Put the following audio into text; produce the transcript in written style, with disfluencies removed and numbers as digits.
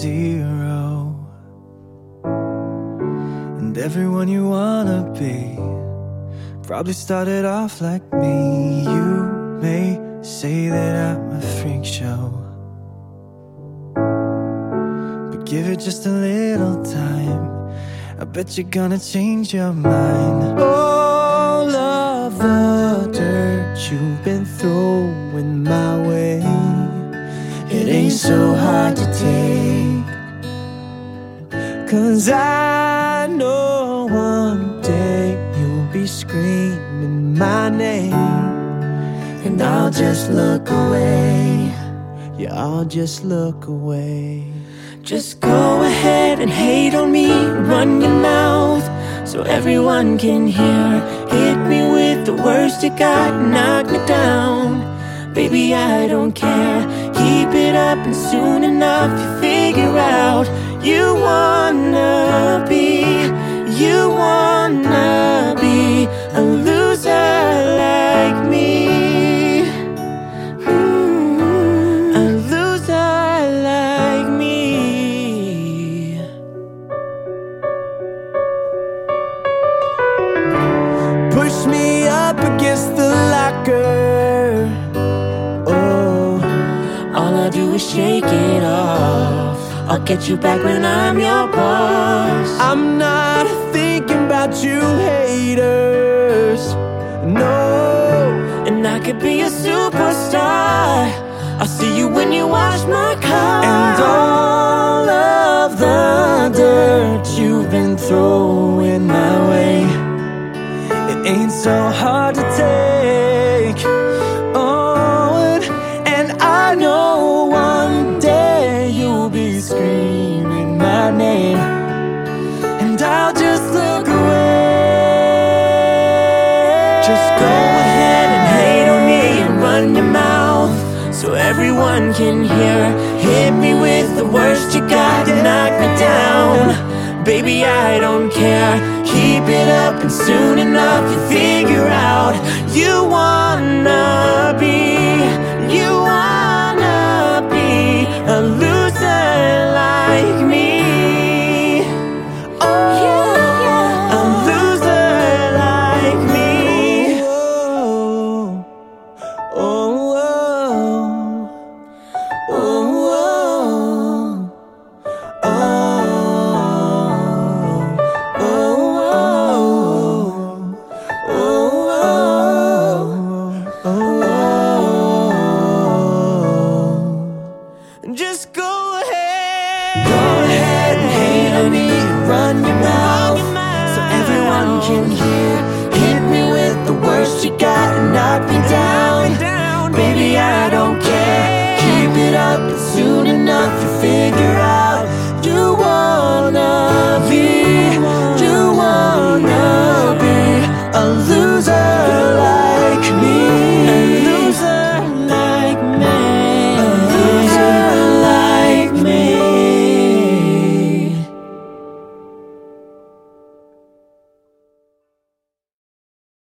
zero. And everyone you wanna be probably started off like me. You may say that I'm a freak show, but give it just a little time, I bet you're gonna change your mind. All of the dirt you've been throwing my way, it ain't so hard to take, 'cause I know one day you'll be screaming my name, and I'll just look away. Yeah, I'll just look away. Just go ahead and hate on me, run your mouth so everyone can hear. Hit me with the worst you got, knock me down. Baby, I don't care. Keep it up and soon enough you figure out you wanna be a loser like me. A loser like me. Push me up against the locker, oh, all I do is shake it off. I'll get you back when I'm your boss. I'm not thinking about you haters, no. And I could be a superstar, I'll see you when you wash my car. And all of the dirt you've been throwing my way, it ain't so hard to take. Oh, and I know one day you'll be screaming my name, and I'll just look away. Just go ahead and hate on me and run your mouth so everyone can hear. Hit me with the worst you got, knock me down. Baby, I don't care. Keep it up and soon enough you figure out you wanna be a loser like me. Oh, yeah. A loser like me. Oh, oh, oh, oh, just go ahead and hate on me, run your mouth so everyone can hear. Hit me with the worst you got and knock me down. Baby, I don't care. Keep it up and soon enough you figure out